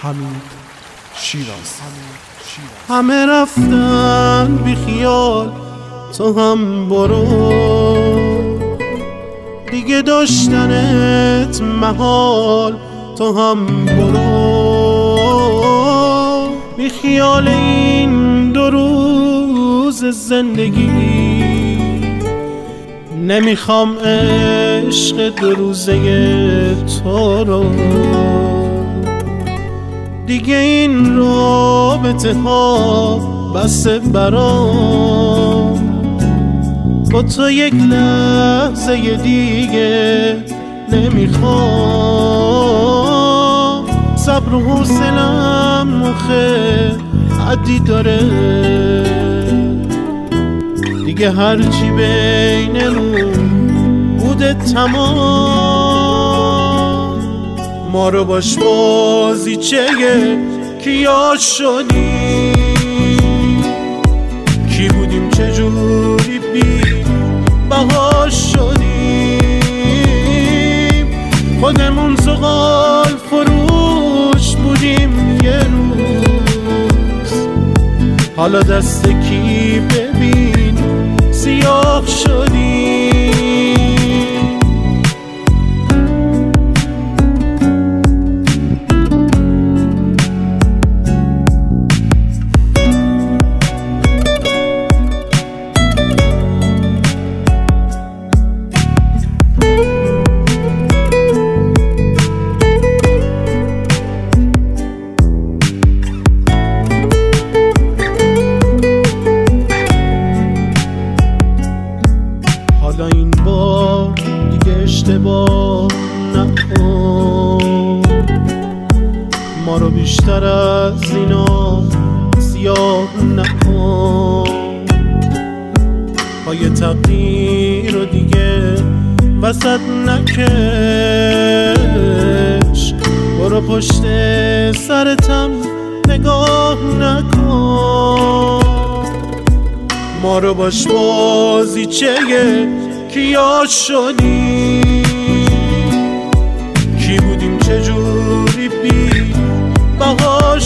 حمید شیراز. همه رفتن بی خیال، تو هم برو، دیگه داشتنت محال، تو هم برو. بی خیال این 2 روز زندگی، نمیخوام عشق 2 روزه تو رو. دیگه این رابطه ها بسه برام، با تو یک لحظه دیگه نمیخوام. صبر و حوصله‌ام مخه حدی داره، دیگه هرچی بینمون بوده تمام. ما رو باش بازیچه کیا شدی، کی بودیم چجوری بی بها شدیم. خودمون زغال فروش بودیم یه روز، حالا دست کی ببین سیاه شدیم. حالا این بار دیگه اشتباه نکن، ما رو بیشتر از اینا سیاه نکن. پای تقدیر رو دیگه وسط نکش، برو پشت سرتم نگاه نکن. ما رو باش بازیچه کیا شدی، کی بودیم چجوری بی بها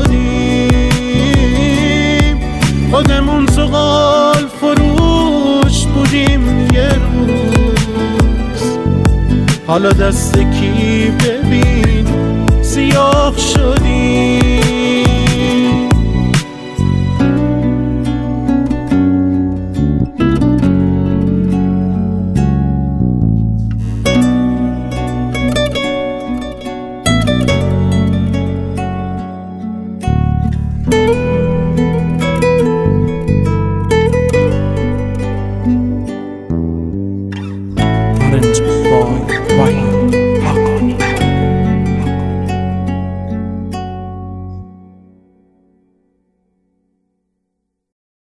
شدیم. خودمون زغال فروش بودیم یه روز، حالا دست کی ببین سیاه شدیم.